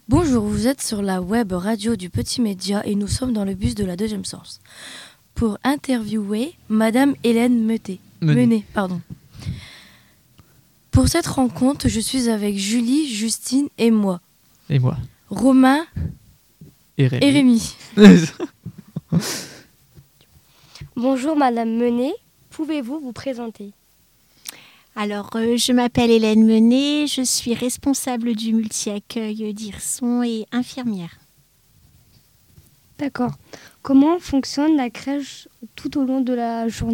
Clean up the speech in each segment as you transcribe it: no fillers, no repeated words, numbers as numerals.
Bonjour, vous êtes sur la web radio du Petit Média et nous sommes dans le bus de la deuxième source pour interviewer Madame Hélène Menet. Pour cette rencontre, je suis avec Julie, Justine et moi. Et moi. Romain Et Rémi. Bonjour Madame Menet, pouvez-vous vous présenter ? Alors, je m'appelle Hélène Menet, je suis responsable du multi-accueil d'Hirson et infirmière. D'accord. Comment fonctionne la crèche tout au long de la journée ?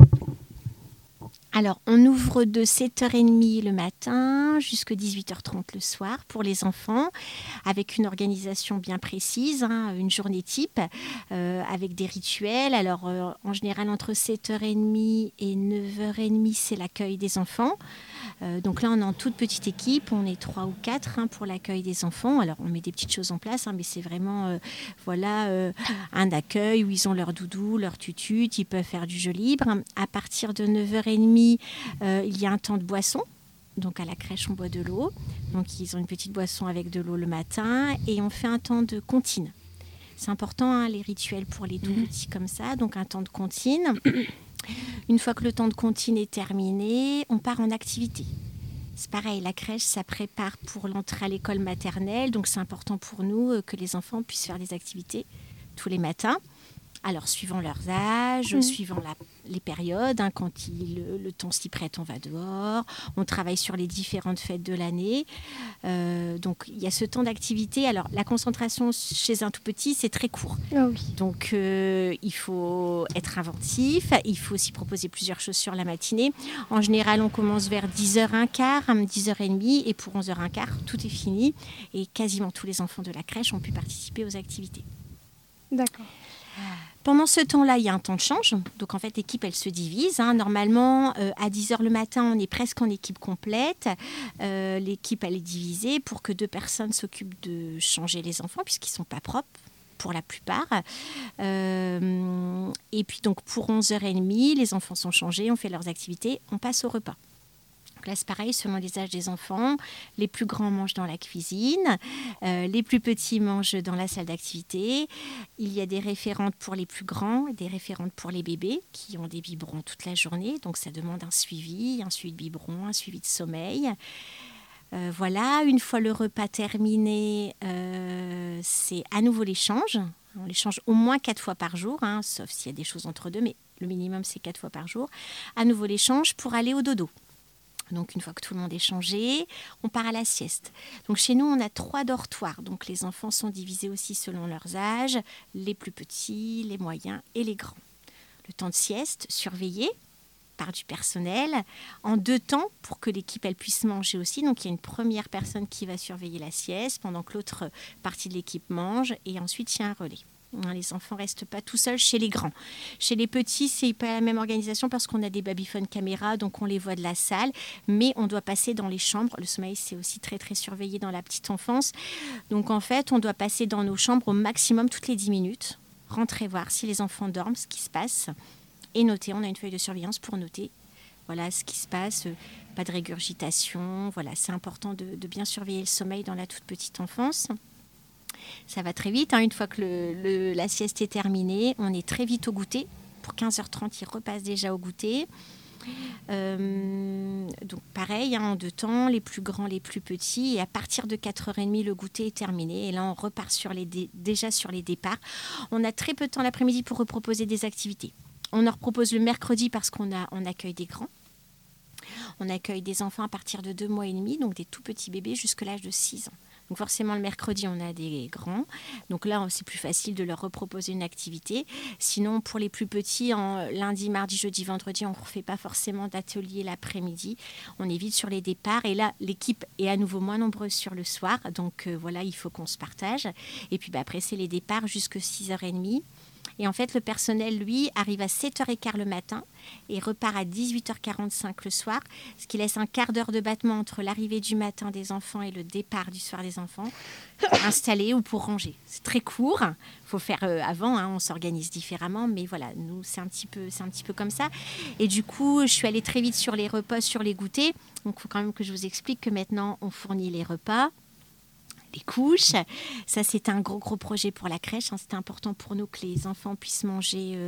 Alors, on ouvre de 7h30 le matin jusqu'à 18h30 le soir pour les enfants, avec une organisation bien précise, une journée type, avec des rituels. Alors, en général, entre 7h30 et 9h30, c'est l'accueil des enfants. Donc là, on est en toute petite équipe, on est 3 ou 4 pour l'accueil des enfants. Alors, on met des petites choses en place, mais c'est vraiment un accueil où ils ont leur doudou, leur tutut, ils peuvent faire du jeu libre. À partir de 9h30, il y a un temps de boisson. Donc à la crèche, on boit de l'eau. Donc ils ont une petite boisson avec de l'eau le matin. Et on fait un temps de comptine. C'est important, les rituels pour les tout petits comme ça. Donc un temps de comptine. Une fois que le temps de comptine est terminé, on part en activité. C'est pareil, la crèche, ça prépare pour l'entrée à l'école maternelle. Donc c'est important pour nous que les enfants puissent faire des activités tous les matins. Alors, suivant leurs âges, suivant les périodes, quand le temps s'y prête, on va dehors. On travaille sur les différentes fêtes de l'année. Donc, il y a ce temps d'activité. Alors, la concentration chez un tout petit, c'est très court. Ah oui. Donc, il faut être inventif. Il faut aussi proposer plusieurs choses sur la matinée. En général, on commence vers 10h15, 10h30. Et pour 11h15, tout est fini. Et quasiment tous les enfants de la crèche ont pu participer aux activités. D'accord. Pendant ce temps-là, il y a un temps de change. Donc, en fait, l'équipe, elle se divise. Normalement, à 10h le matin, on est presque en équipe complète. L'équipe, elle est divisée pour que 2 personnes s'occupent de changer les enfants, puisqu'ils ne sont pas propres pour la plupart. Et puis, donc, pour 11h30, les enfants sont changés, on fait leurs activités, on passe au repas. Là, c'est pareil, selon les âges des enfants. Les plus grands mangent dans la cuisine, les plus petits mangent dans la salle d'activité. Il y a des référentes pour les plus grands, des référentes pour les bébés qui ont des biberons toute la journée. Donc, ça demande un suivi de biberon, un suivi de sommeil. Voilà, une fois le repas terminé, c'est à nouveau l'échange. On l'échange au moins 4 fois par jour, sauf s'il y a des choses entre deux, mais le minimum, c'est 4 fois par jour. À nouveau l'échange pour aller au dodo. Donc, une fois que tout le monde est changé, on part à la sieste. Donc, chez nous, on a 3 dortoirs. Donc, les enfants sont divisés aussi selon leurs âges, les plus petits, les moyens et les grands. Le temps de sieste, surveillé par du personnel, en 2 temps pour que l'équipe elle puisse manger aussi. Donc, il y a une première personne qui va surveiller la sieste pendant que l'autre partie de l'équipe mange. Et ensuite, il y a un relais. Les enfants ne restent pas tout seuls chez les grands. Chez les petits, c'est pas la même organisation parce qu'on a des babyphones caméras, donc on les voit de la salle, mais on doit passer dans les chambres. Le sommeil, c'est aussi très, très surveillé dans la petite enfance. Donc, en fait, on doit passer dans nos chambres au maximum toutes les 10 minutes, rentrer voir si les enfants dorment, ce qui se passe, et noter. On a une feuille de surveillance pour noter voilà, ce qui se passe, pas de régurgitation. Voilà, c'est important de bien surveiller le sommeil dans la toute petite enfance. Ça va très vite. Une fois que la sieste est terminée, on est très vite au goûter. Pour 15h30, ils repassent déjà au goûter. Donc pareil, en 2 temps, les plus grands, les plus petits. Et à partir de 4h30, le goûter est terminé. Et là, on repart déjà sur les départs. On a très peu de temps l'après-midi pour reproposer des activités. On en repropose le mercredi parce qu'on accueille des grands. On accueille des enfants à partir de 2 mois et demi, donc des tout petits bébés jusqu'à l'âge de 6 ans. Donc forcément, le mercredi, on a des grands. Donc là, c'est plus facile de leur reproposer une activité. Sinon, pour les plus petits, lundi, mardi, jeudi, vendredi, on ne refait pas forcément d'atelier l'après-midi. On est vite sur les départs. Et là, l'équipe est à nouveau moins nombreuse sur le soir. Donc voilà, il faut qu'on se partage. Et puis après, c'est les départs jusqu'à 6h30. Et en fait, le personnel, lui, arrive à 7h15 le matin et repart à 18h45 le soir, ce qui laisse un quart d'heure de battement entre l'arrivée du matin des enfants et le départ du soir des enfants, pour installer ou pour ranger. C'est très court, il faut faire avant, on s'organise différemment, mais voilà, nous, c'est un petit peu comme ça. Et du coup, je suis allée très vite sur les repas, sur les goûters. Donc, il faut quand même que je vous explique que maintenant, on fournit les repas, les couches. Ça, c'est un gros projet pour la crèche. C'était important pour nous que les enfants puissent manger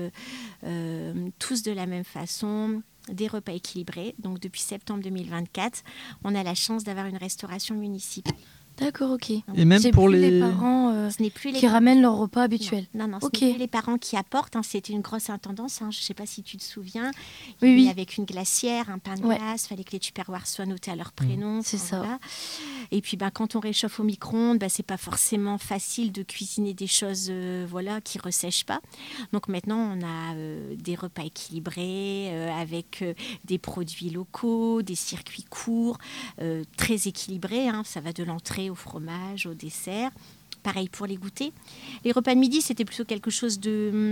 tous de la même façon, des repas équilibrés. Donc, depuis septembre 2024, on a la chance d'avoir une restauration municipale. D'accord, ok. Et même C'est pour plus les... les parents Ce n'est plus les qui ramènent leurs repas habituels. Non, ce Ok. n'est plus les parents qui apportent. C'était une grosse intendance. Je ne sais pas si tu te souviens. Oui. Avec une glacière, un pain de glace. Il fallait que les tupperwares soient notés à leur prénom. C'est ça. Voilà. Et puis, quand on réchauffe au micro-ondes, ce n'est pas forcément facile de cuisiner des choses qui ne ressèchent pas. Donc maintenant, on a des repas équilibrés avec des produits locaux, des circuits courts, très équilibrés. Ça va de l'entrée au fromage, au dessert. Pareil pour les goûters. Les repas de midi, c'était plutôt quelque chose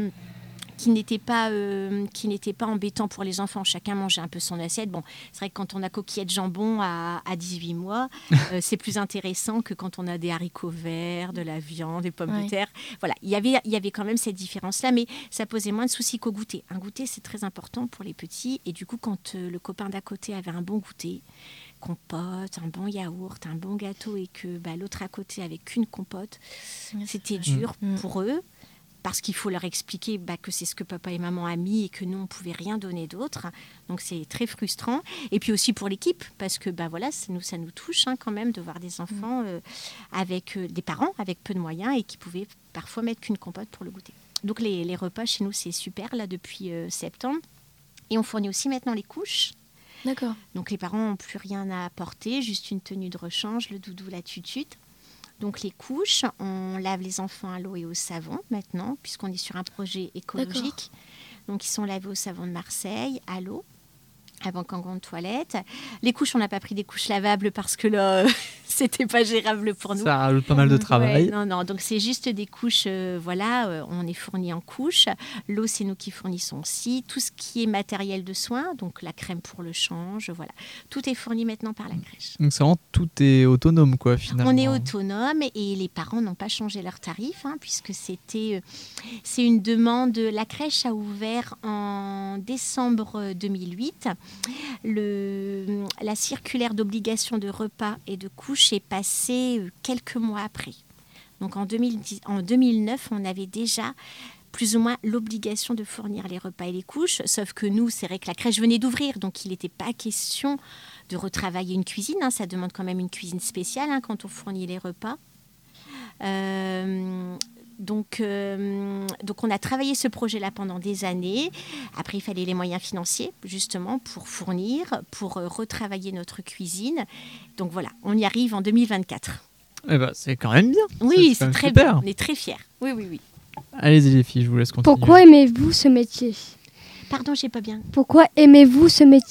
qui n'était pas embêtant pour les enfants. Chacun mangeait un peu son assiette. Bon, c'est vrai que quand on a coquillettes jambon à 18 mois, c'est plus intéressant que quand on a des haricots verts, de la viande, des pommes de terre. Voilà, il y avait quand même cette différence-là, mais ça posait moins de soucis qu'au goûter. Un goûter, c'est très important pour les petits. Et du coup, quand le copain d'à côté avait un bon goûter, compote, un bon yaourt, un bon gâteau, et que l'autre à côté avait qu'une compote, c'était dur pour eux. Parce qu'il faut leur expliquer que c'est ce que papa et maman a mis et que nous, on ne pouvait rien donner d'autre. Donc, c'est très frustrant. Et puis aussi pour l'équipe, parce que ça nous touche quand même de voir des enfants avec des parents avec peu de moyens et qui pouvaient parfois mettre qu'une compote pour le goûter. Donc, les repas chez nous, c'est super, là, depuis septembre. Et on fournit aussi maintenant les couches. D'accord. Donc, les parents n'ont plus rien à apporter, juste une tenue de rechange, le doudou, la tutute. Donc les couches, on lave les enfants à l'eau et au savon maintenant, puisqu'on est sur un projet écologique. D'accord. Donc ils sont lavés au savon de Marseille, à l'eau, avec un gant de toilette. Les couches, on n'a pas pris des couches lavables parce que là, c'était pas gérable pour nous. Ça rajoute pas mal de travail. Ouais, non, donc c'est juste des couches, on est fourni en couches. L'eau, c'est nous qui fournissons aussi. Tout ce qui est matériel de soins, donc la crème pour le change, voilà. Tout est fourni maintenant par la crèche. Donc c'est vraiment, tout est autonome, quoi, finalement. On est autonome et les parents n'ont pas changé leurs tarifs, puisque c'est une demande. La crèche a ouvert en décembre 2008. La circulaire d'obligation de repas et de couches est passée quelques mois après. Donc en 2009, on avait déjà plus ou moins l'obligation de fournir les repas et les couches, sauf que nous, c'est vrai que la crèche venait d'ouvrir, donc il n'était pas question de retravailler une cuisine. Ça demande quand même une cuisine spéciale quand on fournit les repas. Donc on a travaillé ce projet-là pendant des années. Après, il fallait les moyens financiers, justement, pour fournir, pour retravailler notre cuisine. Donc voilà, on y arrive en 2024. C'est quand même bien. Oui, c'est très super. bien. On est très fiers. Oui. Allez-y les filles, je vous laisse continuer. Pourquoi aimez-vous ce métier ? Pardon, j'ai pas bien. Pourquoi aimez-vous ce métier ?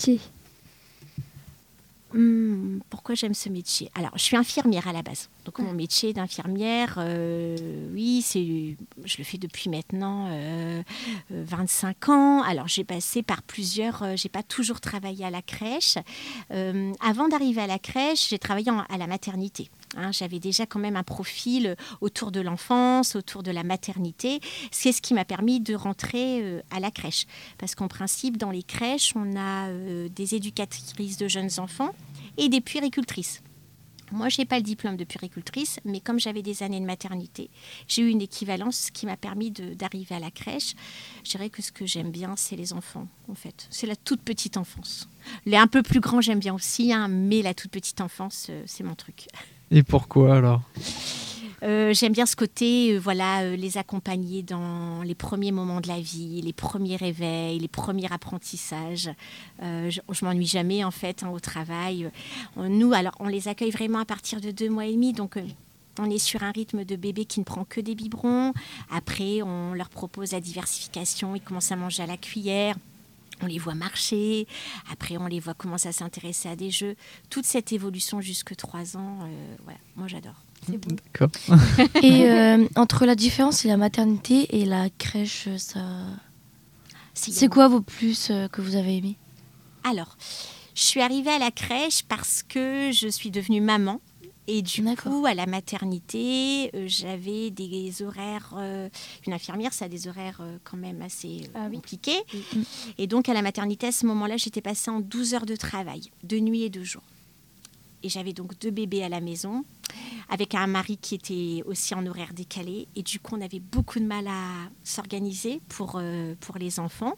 Pourquoi j'aime ce métier ? Alors, je suis infirmière à la base. Donc, mon métier d'infirmière, je le fais depuis maintenant 25 ans. Alors, j'ai passé par j'ai pas toujours travaillé à la crèche. Avant d'arriver à la crèche, j'ai travaillé à la maternité. J'avais déjà quand même un profil autour de l'enfance, autour de la maternité. C'est ce qui m'a permis de rentrer à la crèche. Parce qu'en principe, dans les crèches, on a des éducatrices de jeunes enfants et des puéricultrices. Moi, je n'ai pas le diplôme de puéricultrice, mais comme j'avais des années de maternité, j'ai eu une équivalence qui m'a permis d'arriver à la crèche. Je dirais que ce que j'aime bien, c'est les enfants, en fait. C'est la toute petite enfance. Les un peu plus grands, j'aime bien aussi, mais la toute petite enfance, c'est mon truc. Et pourquoi alors ? J'aime bien ce côté, les accompagner dans les premiers moments de la vie, les premiers réveils, les premiers apprentissages. Je m'ennuie jamais en fait au travail. Nous, alors, on les accueille vraiment à partir de 2 mois et demi, donc on est sur un rythme de bébé qui ne prend que des biberons. Après, on leur propose la diversification, ils commencent à manger à la cuillère. On les voit marcher, après on les voit commencer à s'intéresser à des jeux. Toute cette évolution jusque 3 ans, moi j'adore. C'est beau. D'accord. Et entre la différence et la maternité et la crèche, c'est quoi vos plus que vous avez aimé ? Alors, je suis arrivée à la crèche parce que je suis devenue maman. Et du coup, à la maternité, j'avais des horaires... une infirmière, ça a des horaires quand même assez compliqués. Oui. Et donc, à la maternité, à ce moment-là, j'étais passée en 12 heures de travail, de nuit et de jour. Et j'avais donc 2 bébés à la maison, avec un mari qui était aussi en horaire décalé. Et du coup, on avait beaucoup de mal à s'organiser pour les enfants.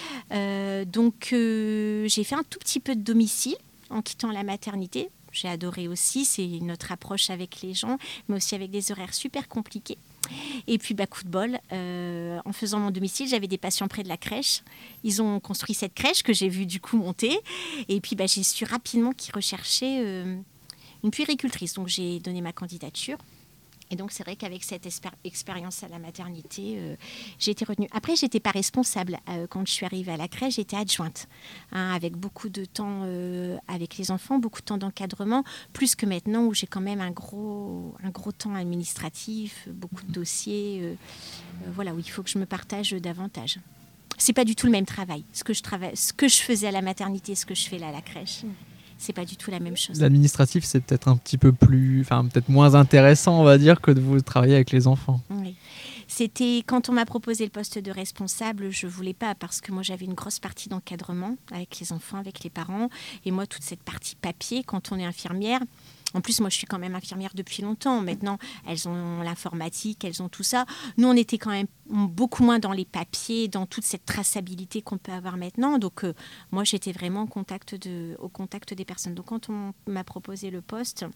Donc, j'ai fait un tout petit peu de domicile en quittant la maternité. J'ai adoré aussi, c'est notre approche avec les gens, mais aussi avec des horaires super compliqués. Et puis, coup de bol, en faisant mon domicile, j'avais des patients près de la crèche. Ils ont construit cette crèche que j'ai vue du coup monter. Et puis, j'ai su rapidement qu'ils recherchaient une puéricultrice. Donc, j'ai donné ma candidature. Et donc, c'est vrai qu'avec cette expérience à la maternité, j'ai été retenue. Après, je n'étais pas responsable. Quand je suis arrivée à la crèche, j'étais adjointe, avec beaucoup de temps avec les enfants, beaucoup de temps d'encadrement, plus que maintenant où j'ai quand même un gros temps administratif, beaucoup de dossiers, où il faut que je me partage davantage. C'est pas du tout le même travail. Ce que je faisais à la maternité, ce que je fais là à la crèche. C'est pas du tout la même chose. L'administratif, c'est peut-être un petit peu peut-être moins intéressant, on va dire, que de vous travailler avec les enfants. Oui. C'était quand on m'a proposé le poste de responsable, je voulais pas parce que moi j'avais une grosse partie d'encadrement avec les enfants, avec les parents, et moi toute cette partie papier quand on est infirmière. En plus, moi, je suis quand même infirmière depuis longtemps. Maintenant, elles ont l'informatique, elles ont tout ça. Nous, on était quand même beaucoup moins dans les papiers, dans toute cette traçabilité qu'on peut avoir maintenant. Donc, moi, j'étais vraiment au contact des personnes. Donc, quand on m'a proposé le poste,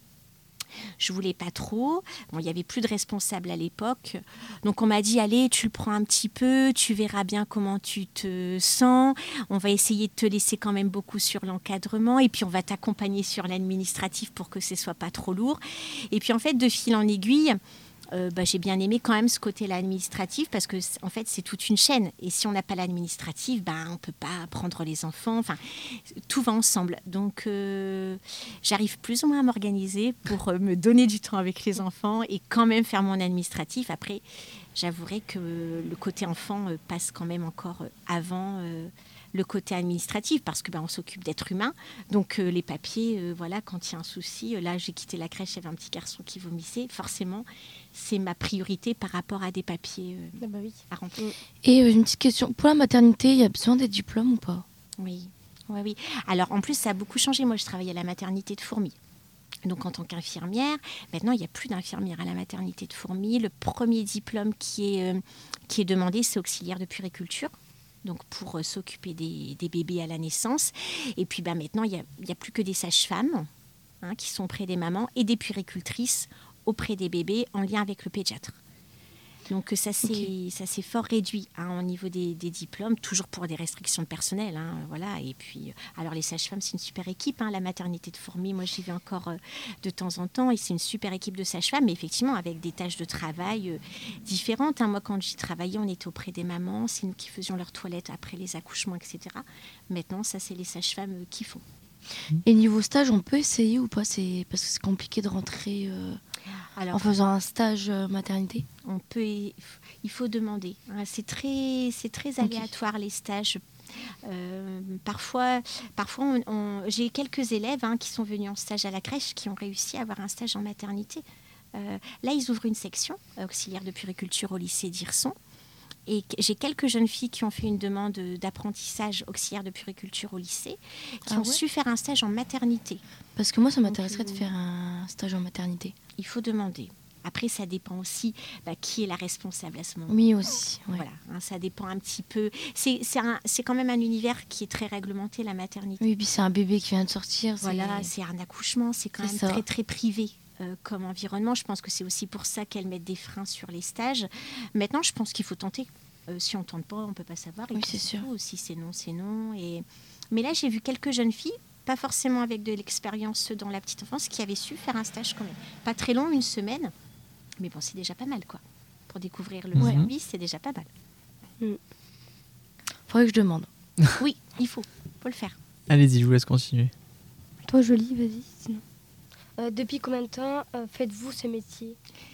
je voulais pas trop. Bon, il y avait plus de responsables à l'époque. Donc, on m'a dit, allez, tu le prends un petit peu, tu verras bien comment tu te sens. On va essayer de te laisser quand même beaucoup sur l'encadrement et puis on va t'accompagner sur l'administratif pour que ce soit pas trop lourd. Et puis, en fait, de fil en aiguille, j'ai bien aimé quand même ce côté-là administratif parce que en fait c'est toute une chaîne et si on n'a pas l'administratif, on peut pas prendre les enfants. Enfin, tout va ensemble. Donc j'arrive plus ou moins à m'organiser pour me donner du temps avec les enfants et quand même faire mon administratif. Après, j'avouerai que le côté enfant passe quand même encore avant. Le côté administratif parce que on s'occupe d'êtres humains donc les papiers quand il y a un souci là j'ai quitté la crèche, il y avait un petit garçon qui vomissait, forcément c'est ma priorité par rapport à des papiers à remplir. Et une petite question, pour la maternité, il y a besoin des diplômes ou pas? Oui. Alors en plus ça a beaucoup changé, moi je travaillais à la maternité de Fourmies. Donc en tant qu'infirmière, maintenant il n'y a plus d'infirmière à la maternité de Fourmies. Le premier diplôme qui est demandé, c'est auxiliaire de puériculture. Donc pour s'occuper des bébés à la naissance. Et puis maintenant, il y a plus que des sages-femmes qui sont auprès des mamans et des puéricultrices auprès des bébés en lien avec le pédiatre. Donc ça s'est fort réduit au niveau des diplômes, toujours pour des restrictions de personnel. Et puis, alors les sages-femmes, c'est une super équipe. La maternité de Fourmies, moi j'y vais encore de temps en temps et c'est une super équipe de sages-femmes, mais effectivement avec des tâches de travail différentes. Moi quand j'y travaillais, on était auprès des mamans, c'est nous qui faisions leurs toilettes après les accouchements, etc. Maintenant, ça c'est les sages-femmes qui font. Et niveau stage, on peut essayer ou pas? Parce que c'est compliqué de rentrer en faisant un stage maternité. Il faut demander. C'est très aléatoire les stages. Parfois j'ai quelques élèves qui sont venus en stage à la crèche qui ont réussi à avoir un stage en maternité. Là, ils ouvrent une section auxiliaire de puériculture au lycée d'Hirson. Et j'ai quelques jeunes filles qui ont fait une demande d'apprentissage auxiliaire de puériculture au lycée, qui ont su faire un stage en maternité. Parce que moi, ça m'intéresserait de faire un stage en maternité. Il faut demander. Après, ça dépend aussi qui est la responsable à ce moment. Oui, aussi. Ouais. Voilà, ça dépend un petit peu. C'est quand même un univers qui est très réglementé, la maternité. Oui, puis c'est un bébé qui vient de sortir. Voilà, c'est un accouchement, c'est quand même très, très privé. Comme environnement. Je pense que c'est aussi pour ça qu'elles mettent des freins sur les stages. Maintenant, je pense qu'il faut tenter. Si on ne tente pas, on ne peut pas savoir. Oui, c'est sûr. Si c'est non, c'est non. Mais là, j'ai vu quelques jeunes filles, pas forcément avec de l'expérience dans la petite enfance, qui avaient su faire un stage quand même. Pas très long, 1 semaine. Mais bon, c'est déjà pas mal, quoi. Pour découvrir le service, c'est déjà pas mal. Faudrait que je demande. Oui, il faut le faire. Allez-y, je vous laisse continuer. Toi, Jolie, vas-y, sinon. Depuis combien de temps faites-vous ce métier?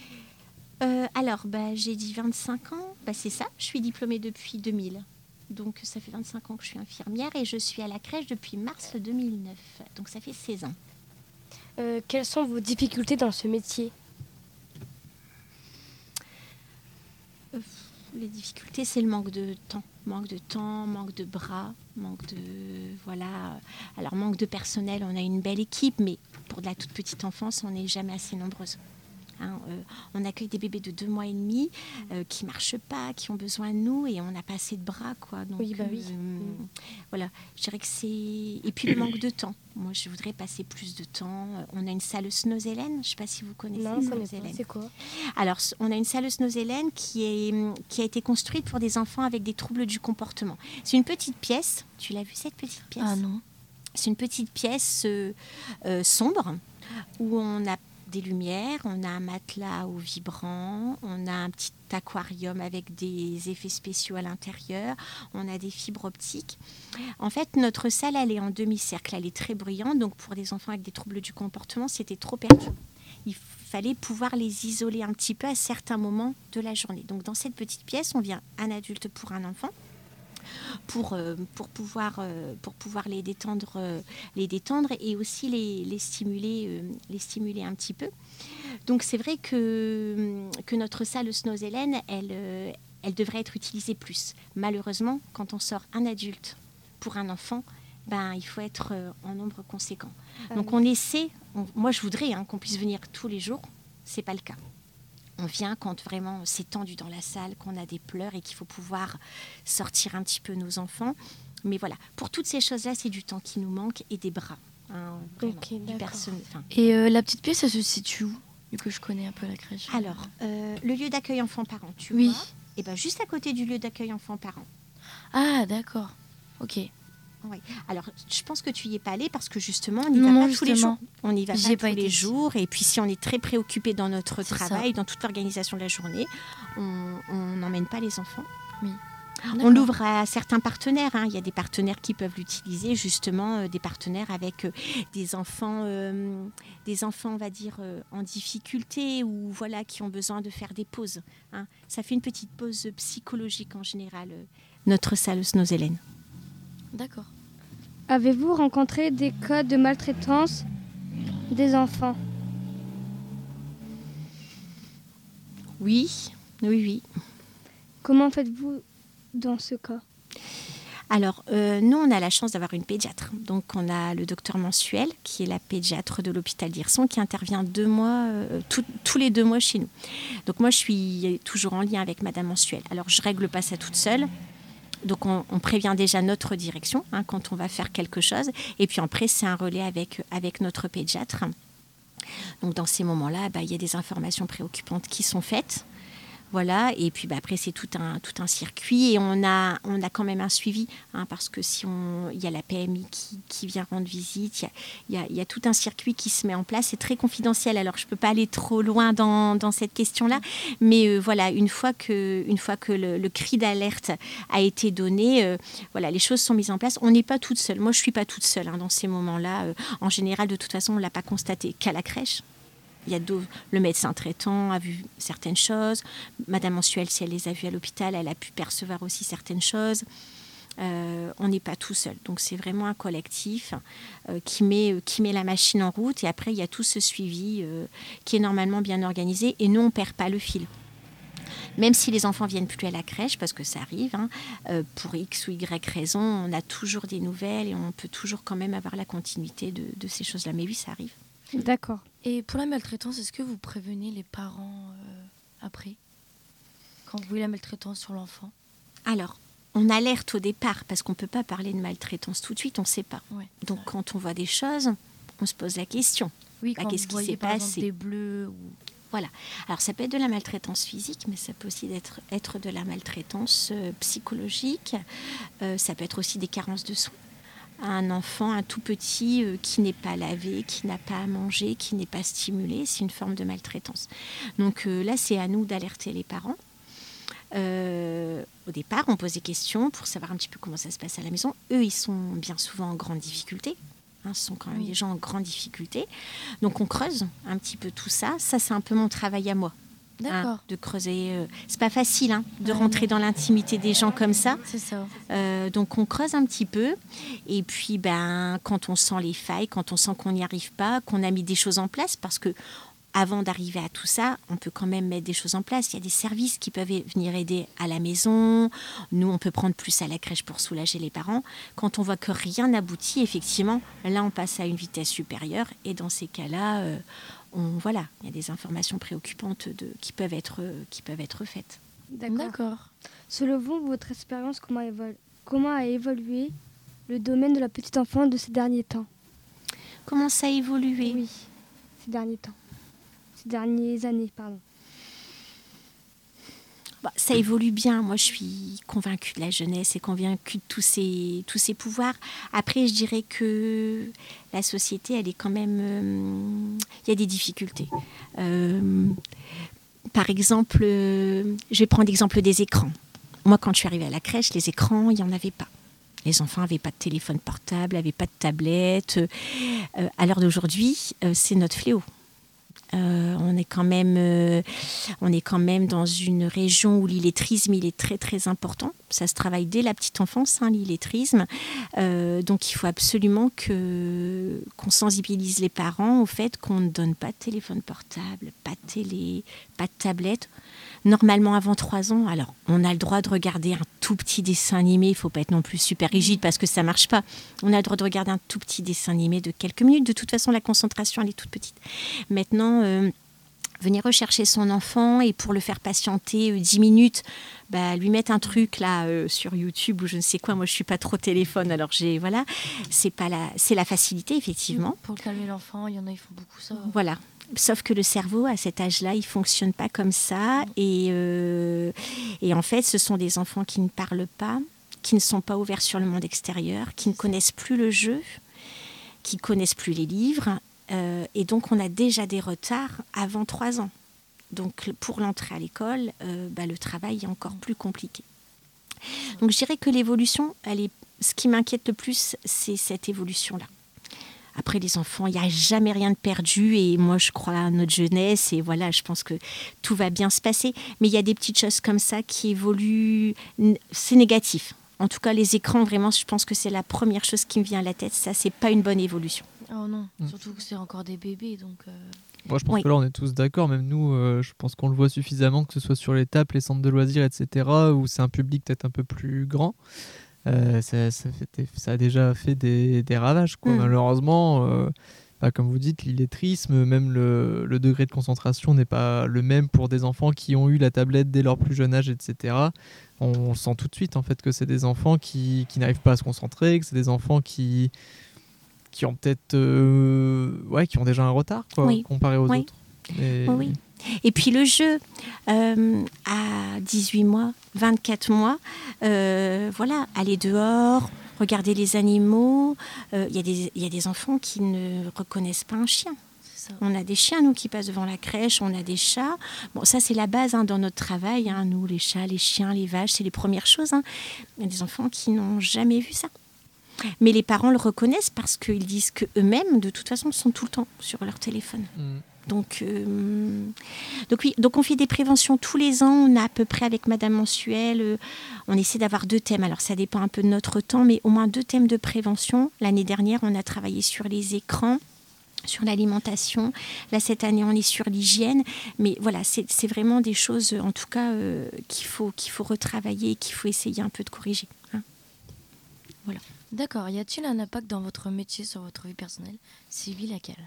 Alors, j'ai dit 25 ans. C'est ça, je suis diplômée depuis 2000. Donc, ça fait 25 ans que je suis infirmière et je suis à la crèche depuis mars 2009. Donc, ça fait 16 ans. Quelles sont vos difficultés dans ce métier? Les difficultés, c'est le manque de temps. Manque de temps, manque de bras, manque de... Voilà. Alors, manque de personnel, on a une belle équipe, mais pour de la toute petite enfance, on n'est jamais assez nombreuses. On accueille des bébés de 2 mois et demi qui ne marchent pas, qui ont besoin de nous et on n'a pas assez de bras, quoi. Donc, Oui. voilà, je dirais que c'est... Et puis le manque de temps. Moi, je voudrais passer plus de temps. On a une salleuse Snows-Hélène, je ne sais pas si vous connaissez. Non, je connais pas. Snows-Hélène. C'est quoi? Alors, on a une salleuse Snows-Hélène qui a été construite pour des enfants avec des troubles du comportement. C'est une petite pièce. Tu l'as vu, cette petite pièce? Ah non. C'est une petite pièce sombre où on a des lumières, on a un matelas au vibrant, on a un petit aquarium avec des effets spéciaux à l'intérieur, on a des fibres optiques. En fait, notre salle, elle est en demi-cercle, elle est très bruyante, donc pour des enfants avec des troubles du comportement, c'était trop perturbant. Il fallait pouvoir les isoler un petit peu à certains moments de la journée. Donc dans cette petite pièce, on vient un adulte pour un enfant. Pour pouvoir les détendre et aussi les stimuler un petit peu. Donc c'est vrai que notre salle Snows-Hélène, elle devrait être utilisée plus. Malheureusement, quand on sort un adulte pour un enfant, il faut être en nombre conséquent. Donc on essaie, moi je voudrais qu'on puisse venir tous les jours, c'est pas le cas. On vient quand vraiment c'est tendu dans la salle, qu'on a des pleurs et qu'il faut pouvoir sortir un petit peu nos enfants. Mais voilà, pour toutes ces choses-là, c'est du temps qui nous manque et des bras. Vraiment, du personnel. Et la petite pièce, elle se situe où? Vu que je connais un peu la crèche. Alors, le lieu d'accueil enfants-parents, tu Oui. vois? Et juste à côté du lieu d'accueil enfants-parents. Ah, d'accord. Ok. Oui. Alors, je pense que tu y es pas allé parce que justement, on n'y va pas tous les jours. On n'y va pas tous les jours. Et puis, si on est très préoccupé dans notre travail, dans toute l'organisation de la journée, on n'emmène pas les enfants. Oui. On l'ouvre à certains partenaires. Il y a des partenaires qui peuvent l'utiliser, justement, des partenaires avec des enfants, on va dire, en difficulté ou voilà, qui ont besoin de faire des pauses. Ça fait une petite pause psychologique en général, notre salle Snows-Hélène. D'accord. Avez-vous rencontré des cas de maltraitance des enfants? Oui. Comment faites-vous dans ce cas? Alors, nous, on a la chance d'avoir une pédiatre. Donc, on a le docteur Mensuel, qui est la pédiatre de l'hôpital d'Hirson, qui intervient 2 mois, tous les 2 mois chez nous. Donc, moi, je suis toujours en lien avec Madame Mensuel. Alors, je ne règle pas ça toute seule. Donc, on prévient déjà notre direction quand on va faire quelque chose. Et puis après, c'est un relais avec notre pédiatre. Donc, dans ces moments-là, il y a des informations préoccupantes qui sont faites. Voilà, et puis après c'est tout un circuit et on a quand même un suivi parce que il y a la PMI qui vient rendre visite, il y a tout un circuit qui se met en place, c'est très confidentiel, alors je peux pas aller trop loin dans cette question-là, mais voilà, une fois que le cri d'alerte a été donné, voilà, les choses sont mises en place. On n'est pas toute seule, moi je suis pas toute seule dans ces moments-là, en général de toute façon on l'a pas constaté qu'à la crèche. Le médecin traitant a vu certaines choses. Madame Mensuel, si elle les a vues à l'hôpital, elle a pu percevoir aussi certaines choses. On n'est pas tout seul. Donc, c'est vraiment un collectif qui met la machine en route. Et après, il y a tout ce suivi qui est normalement bien organisé. Et nous, on ne perd pas le fil. Même si les enfants ne viennent plus à la crèche, parce que ça arrive, pour X ou Y raison, on a toujours des nouvelles et on peut toujours quand même avoir la continuité de ces choses-là. Mais oui, ça arrive. D'accord. Et pour la maltraitance, est-ce que vous prévenez les parents après, quand vous voyez la maltraitance sur l'enfant? Alors, on alerte au départ, parce qu'on ne peut pas parler de maltraitance tout de suite, on ne sait pas. Ouais, donc, quand on voit des choses, on se pose la question. Oui, quand qu'est-ce vous qui voyez s'est par exemple passé des bleus ou... Voilà. Alors, ça peut être de la maltraitance physique, mais ça peut aussi être de la maltraitance psychologique. Ça peut être aussi des carences de soins. Un enfant, un tout petit qui n'est pas lavé, qui n'a pas à manger, qui n'est pas stimulé, c'est une forme de maltraitance. Donc là, c'est à nous d'alerter les parents. Au départ, on pose des questions pour savoir un petit peu comment ça se passe à la maison. Eux, ils sont bien souvent en grande difficulté. Ce sont quand même des gens en grande difficulté. Donc on creuse un petit peu tout ça. Ça, c'est un peu mon travail à moi. D'accord. De creuser. C'est pas facile de rentrer dans l'intimité des gens comme ça. C'est ça. Donc on creuse un petit peu. Et puis quand on sent les failles, quand on sent qu'on n'y arrive pas, qu'on a mis des choses en place, parce que avant d'arriver à tout ça, on peut quand même mettre des choses en place. Il y a des services qui peuvent venir aider à la maison. Nous, on peut prendre plus à la crèche pour soulager les parents. Quand on voit que rien n'aboutit, effectivement, là, on passe à une vitesse supérieure. Et dans ces cas-là, il y a des informations préoccupantes qui peuvent être faites. D'accord. Selon vous, votre expérience, comment a évolué le domaine de la petite enfance de ces derniers temps? Comment ça a évolué? Oui, ces derniers temps. Ces dernières années, pardon. Ça évolue bien. Moi, je suis convaincue de la jeunesse et convaincue de tous ses pouvoirs. Après, je dirais que la société, elle est quand même... Il y a des difficultés. Par exemple, je vais prendre l'exemple des écrans. Moi, quand je suis arrivée à la crèche, les écrans, il n'y en avait pas. Les enfants n'avaient pas de téléphone portable, n'avaient pas de tablette. À l'heure d'aujourd'hui, c'est notre fléau. On est quand même dans une région où l'illettrisme il est très très important. Ça se travaille dès la petite enfance, l'illettrisme. Donc il faut absolument qu'on sensibilise les parents au fait qu'on ne donne pas de téléphone portable, pas de télé, pas de tablette. Normalement avant 3 ans, alors on a le droit de regarder un tout petit dessin animé, il ne faut pas être non plus super rigide parce que ça ne marche pas. On a le droit de regarder un tout petit dessin animé de quelques minutes. De toute façon, la concentration, elle est toute petite. Maintenant, venir rechercher son enfant et pour le faire patienter 10 minutes, lui mettre un truc là sur YouTube ou je ne sais quoi. Moi, je ne suis pas trop téléphone, alors c'est la facilité, effectivement. Pour calmer l'enfant, il y en a, ils font beaucoup ça. Voilà. Sauf que le cerveau, à cet âge-là, il ne fonctionne pas comme ça. Et en fait, ce sont des enfants qui ne parlent pas, qui ne sont pas ouverts sur le monde extérieur, qui ne connaissent plus le jeu, qui ne connaissent plus les livres. Et donc, on a déjà des retards avant 3 ans. Donc, pour l'entrée à l'école, le travail est encore plus compliqué. Donc, je dirais que l'évolution, ce qui m'inquiète le plus, c'est cette évolution-là. Après, les enfants, il n'y a jamais rien de perdu et moi, je crois à notre jeunesse et voilà, je pense que tout va bien se passer. Mais il y a des petites choses comme ça qui évoluent, c'est négatif. En tout cas, les écrans, vraiment, je pense que c'est la première chose qui me vient à la tête. Ça, c'est pas une bonne évolution. Oh non, surtout que c'est encore des bébés, donc... Moi, je pense que là, on est tous d'accord. Même nous, je pense qu'on le voit suffisamment, que ce soit sur les TAP, les centres de loisirs, etc., où c'est un public peut-être un peu plus grand. Ça a déjà fait des ravages, quoi. Malheureusement, comme vous dites, l'illettrisme, même le degré de concentration n'est pas le même pour des enfants qui ont eu la tablette dès leur plus jeune âge, etc. On sent tout de suite en fait, que c'est des enfants qui n'arrivent pas à se concentrer, que c'est des enfants qui ont peut-être qui ont déjà un retard, quoi, comparé aux autres. Oui. Et puis le jeu, à 18 mois, 24 mois, aller dehors, regarder les animaux. Il y a des enfants qui ne reconnaissent pas un chien. C'est ça. On a des chiens, nous, qui passent devant la crèche, on a des chats. Bon, ça, c'est la base dans notre travail. Nous, les chats, les chiens, les vaches, c'est les premières choses. Il y a des enfants qui n'ont jamais vu ça. Mais les parents le reconnaissent parce qu'ils disent qu'eux-mêmes, de toute façon, sont tout le temps sur leur téléphone. Donc on fait des préventions tous les ans. On a à peu près avec Madame Mensuel, on essaie d'avoir 2 thèmes. Alors ça dépend un peu de notre temps, mais au moins 2 thèmes de prévention. L'année dernière, on a travaillé sur les écrans, sur l'alimentation. Là, cette année, on est sur l'hygiène. Mais voilà, c'est vraiment des choses, en tout cas, qu'il faut retravailler, qu'il faut essayer un peu de corriger. Voilà. D'accord. Y a-t-il un impact dans votre métier sur votre vie personnelle? Si oui, laquelle?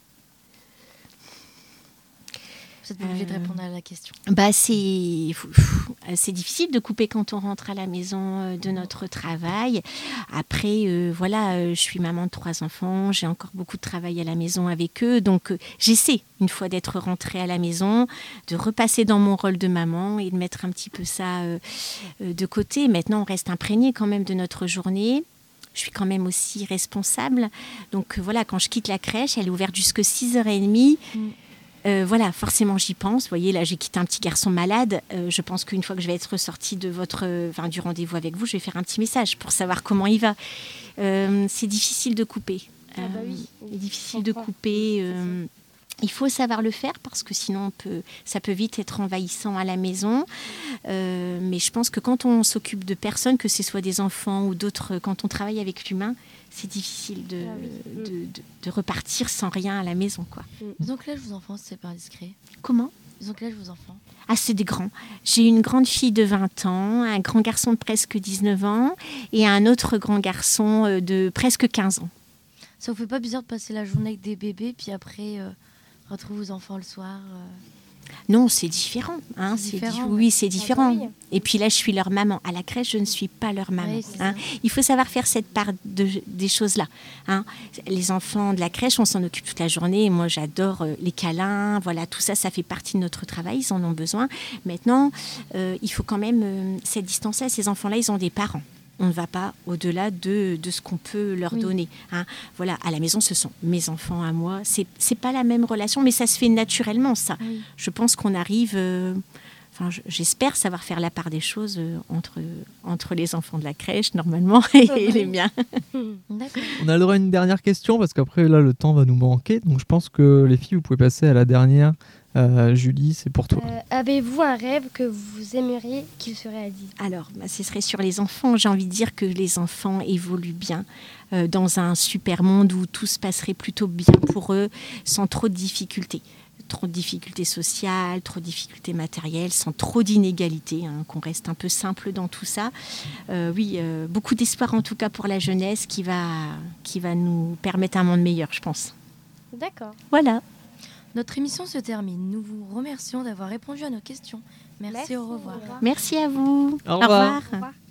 Vous êtes obligé de répondre à la question. C'est difficile de couper quand on rentre à la maison de notre travail. Après, je suis maman de 3 enfants. J'ai encore beaucoup de travail à la maison avec eux. Donc, j'essaie, une fois d'être rentrée à la maison, de repasser dans mon rôle de maman et de mettre un petit peu ça de côté. Maintenant, on reste imprégné quand même de notre journée. Je suis quand même aussi responsable. Donc, quand je quitte la crèche, elle est ouverte jusqu'à 6h30. Forcément j'y pense. Vous voyez, là j'ai quitté un petit garçon malade. Je pense qu'une fois que je vais être ressortie de du rendez-vous avec vous, je vais faire un petit message pour savoir comment il va. C'est difficile de couper. C'est difficile de couper. Il faut savoir le faire parce que sinon ça peut vite être envahissant à la maison. Mais je pense que quand on s'occupe de personnes, que ce soit des enfants ou d'autres, quand on travaille avec l'humain, c'est difficile de repartir sans rien à la maison, quoi. Ils ont quel âge vos enfants, si c'est pas indiscret? Comment? Ils ont quel âge vos enfants? Ah, c'est des grands. J'ai une grande fille de 20 ans, un grand garçon de presque 19 ans et un autre grand garçon de presque 15 ans. Ça vous fait pas bizarre de passer la journée avec des bébés, puis après retrouver vos enfants le soir Non, c'est différent. Hein, C'est différent, oui, c'est différent. oui. Et puis là, je suis leur maman. À la crèche, je ne suis pas leur maman. Oui, c'est Hein. ça. Il faut savoir faire cette part des choses-là. Hein. Les enfants de la crèche, on s'en occupe toute la journée. Et moi, j'adore les câlins. Voilà, tout ça, ça fait partie de notre travail. Ils en ont besoin. Maintenant, il faut quand même cette distance-là. Ces enfants-là, ils ont des parents. On ne va pas au-delà de ce qu'on peut leur donner. Hein. Voilà, à la maison, ce sont mes enfants à moi. C'est pas la même relation, mais ça se fait naturellement, ça. Oui. Je pense qu'on arrive... j'espère savoir faire la part des choses entre les enfants de la crèche, normalement, et les miens. D'accord. On a le droit à une dernière question parce qu'après là le temps va nous manquer. Donc je pense que les filles, vous pouvez passer à la dernière. Julie, c'est pour toi. Avez-vous un rêve que vous aimeriez qu'il se réalise? Alors, ce serait sur les enfants. J'ai envie de dire que les enfants évoluent bien dans un super monde où tout se passerait plutôt bien pour eux, sans trop de difficultés. Trop de difficultés sociales, trop de difficultés matérielles, sans trop d'inégalités, hein, qu'on reste un peu simple dans tout ça. Beaucoup d'espoir en tout cas pour la jeunesse qui va nous permettre un monde meilleur, je pense. D'accord. Voilà. Notre émission se termine. Nous vous remercions d'avoir répondu à nos questions. Merci. Au revoir. Merci à vous. Au revoir. Au revoir.